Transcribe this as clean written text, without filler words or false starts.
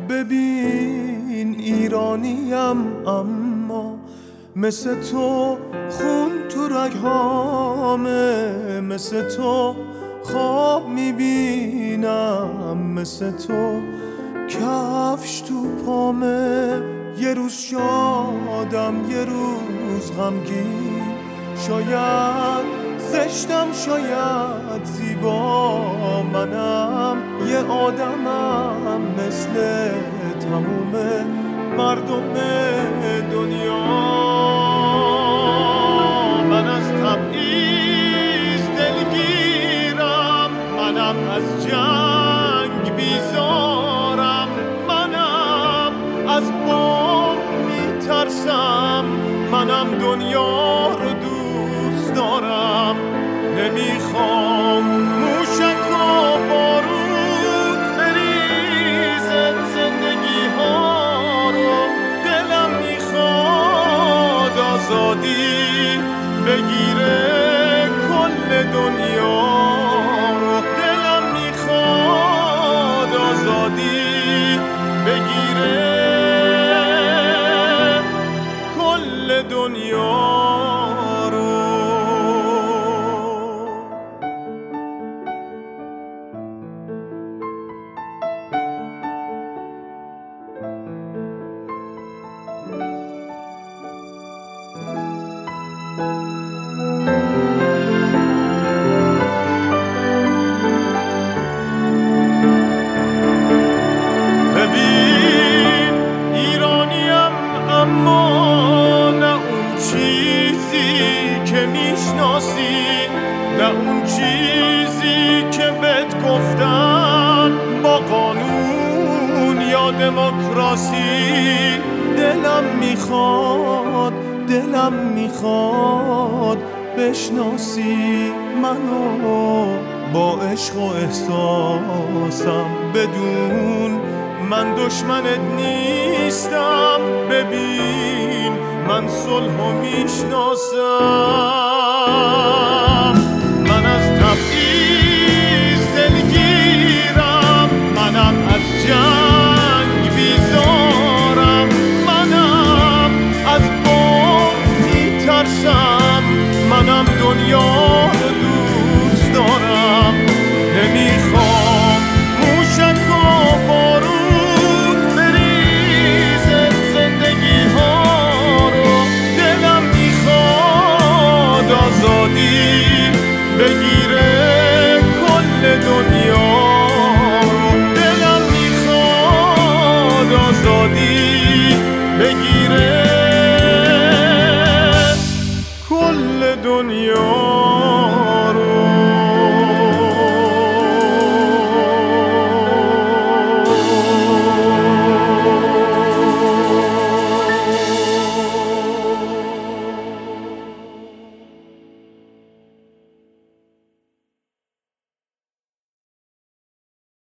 ببین ایرانیم اما مثل تو خون تو رگهامه، مثل تو خواب میبینم، مثل تو کفش تو پامه. یه روز شادم یه روز غمگین، شاید زشتم شاید زیبا، منم یه آدمم مثل تموم مردم دنیا. من از تبعیض دلگیرم، منم از جنگ بیزارم، منم از بام میترسم، منم دنیا رو دوست دارم. نمیخوام موشک و بارود بریزه زندگی ها رو، دلم میخواد آزادی بگیره کل دنیا رو، دلم میخواد آزادی بگیره کل دنیا رو. ببین ایرانیم اما نه اون چیزی که میشناسی، نه اون چیزی که بهت گفتن با قانون یا دموکراسی. دلم میخواد بشناسی منو با عشق و احساسم، بدون من دشمنت نیستم. ببین من صلحو میشناسم.